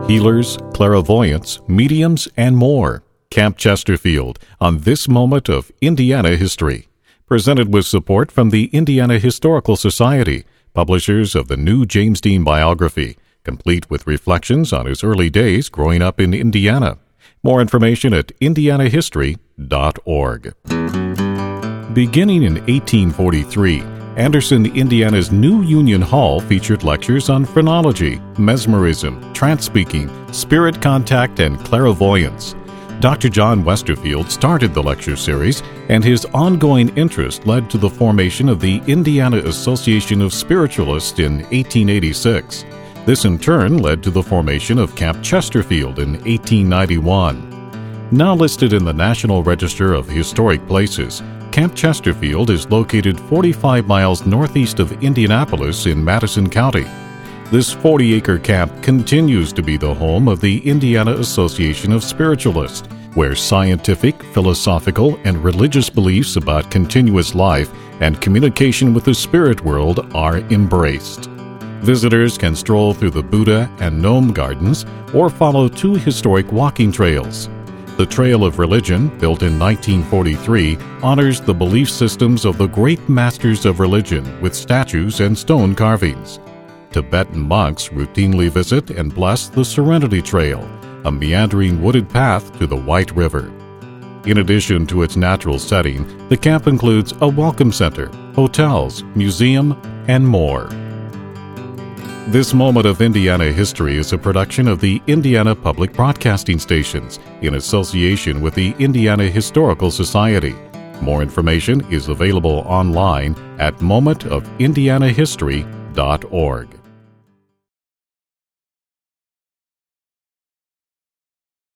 healers, clairvoyants, mediums, and more. Camp Chesterfield on this moment of Indiana history. Presented with support from the Indiana Historical Society, publishers of the new James Dean biography, complete with reflections on his early days growing up in Indiana. More information at indianahistory.org. Beginning in 1843, Anderson, Indiana's new Union Hall featured lectures on phrenology, mesmerism, trance-speaking, spirit contact, and clairvoyance. Dr. John Westerfield started the lecture series, and his ongoing interest led to the formation of the Indiana Association of Spiritualists in 1886. This in turn led to the formation of Camp Chesterfield in 1891. Now listed in the National Register of Historic Places, Camp Chesterfield is located 45 miles northeast of Indianapolis in Madison County. This 40-acre camp continues to be the home of the Indiana Association of Spiritualists, where scientific, philosophical, and religious beliefs about continuous life and communication with the spirit world are embraced. Visitors can stroll through the Buddha and Gnome Gardens or follow two historic walking trails. The Trail of Religion, built in 1943, honors the belief systems of the great masters of religion with statues and stone carvings. Tibetan monks routinely visit and bless the Serenity Trail, a meandering wooded path to the White River. In addition to its natural setting, the camp includes a welcome center, hotels, museum, and more. This moment of Indiana history is a production of the Indiana Public Broadcasting Stations in association with the Indiana Historical Society. More information is available online at momentofindianahistory.org.